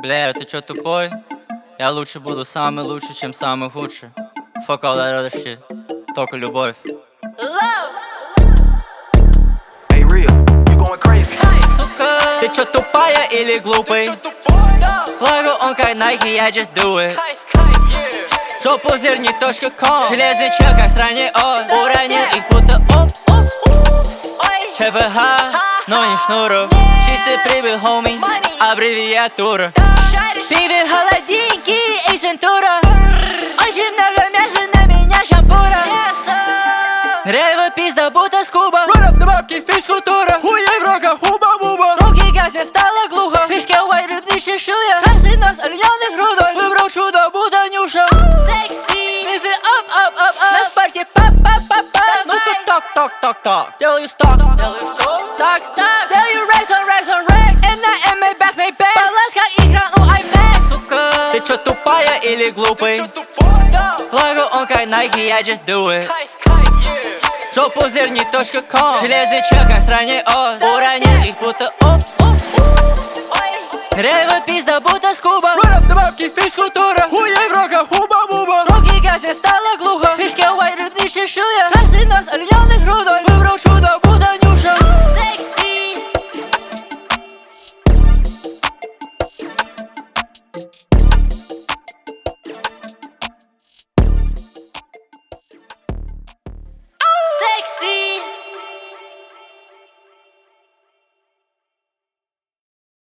Бля, ты чё тупой? Я лучше буду самый лучший, чем самый худший. Fuck all that other shit. Только любовь. Hey, real, you going crazy. Сука, ты чё тупая или глупый? Лого он как Nike, я just do it. Жопу зерни.com. Железный чел как стране от. Уронил их будто опс. ЧПХ, но не шнуров. Чистый прибыль, homie, аббревиатура. Пиве холодильники и центура. Очень много мяса, на меня шампура. Рейва пизда, будто скуба. Run up the бабки, физкультура. Хуей в руках, хуба-буба. Руки гаснет, стало глухо. Фишки white, рыбный чешуя. Красный нос, оленёных грудой. Выбрал чудо, будто Нюша. Секси, снифи up. На спарте пап-пап-пап-пап. Ну-ка ток-ток-ток-ток. Делаю сток, так-стак. Делаю race on rack. And I back, баланс как игра у iPad. Сука, ты чё тупая или глупый? Лого он как Nike, я just do it. Жопу зерни.com. Железный чел как стране от. Уронил их будто опс. Рейва пизда, будто скуба. Run up the бабки, физкультура. Хуей в руках, хуба-буба. Руки гаснет, стало